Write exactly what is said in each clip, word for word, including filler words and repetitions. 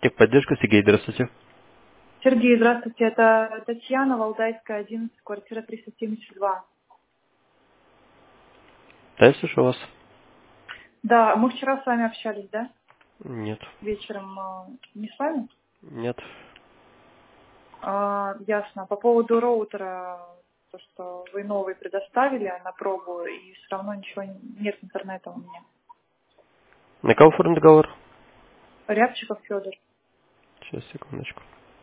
Техподдержка, Сергей, здравствуйте. Сергей, здравствуйте. Это Татьяна, Валдайская, одиннадцать, квартира триста семьдесят два. Да, я слушаю вас. Да, мы вчера с вами общались, да? Нет. Вечером. э, Не с вами? Нет. А, ясно. По поводу роутера, то, что вы новый предоставили на пробу, и все равно ничего не- нет интернета у меня. На кого оформлен договор? Рябчиков Федор. Сейчас, секундочку.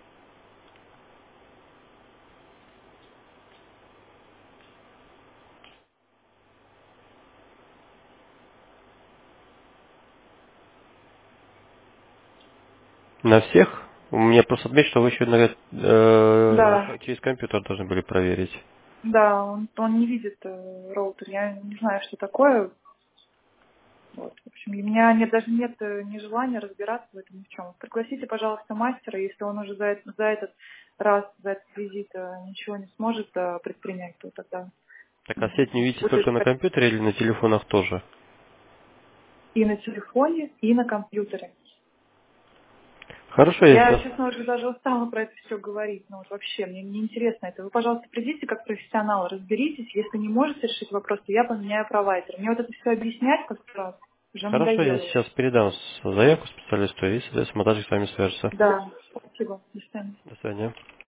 На всех? У меня просто отметь, что вы еще, наверное, Да, э, через компьютер должны были проверить. да, он, он не видит э, роутер. Я не знаю, что такое. Вот. В общем, у меня нет, даже нет э, ни желания разбираться в этом ни в чем. Пригласите, пожалуйста, мастера, если он уже за, это- за этот раз, за этот визит э, ничего не сможет э, предпринять, то тогда Так, а сеть не м, видите будет только на компьютере или на телефонах тоже? и на телефоне, и на компьютере. Хорошо, я Я, сейчас... честно, уже даже устала про это все говорить. Ну вот вообще, мне не интересно это. Вы, пожалуйста, придите как профессионал, разберитесь. Если не можете решить вопрос, то я поменяю провайдер. Мне вот это все объяснять как раз уже Хорошо, я надоело. сейчас передам с- заявку специалисту и, соответственно, мы также с вами свяжется. Да, спасибо. До свидания. До свидания.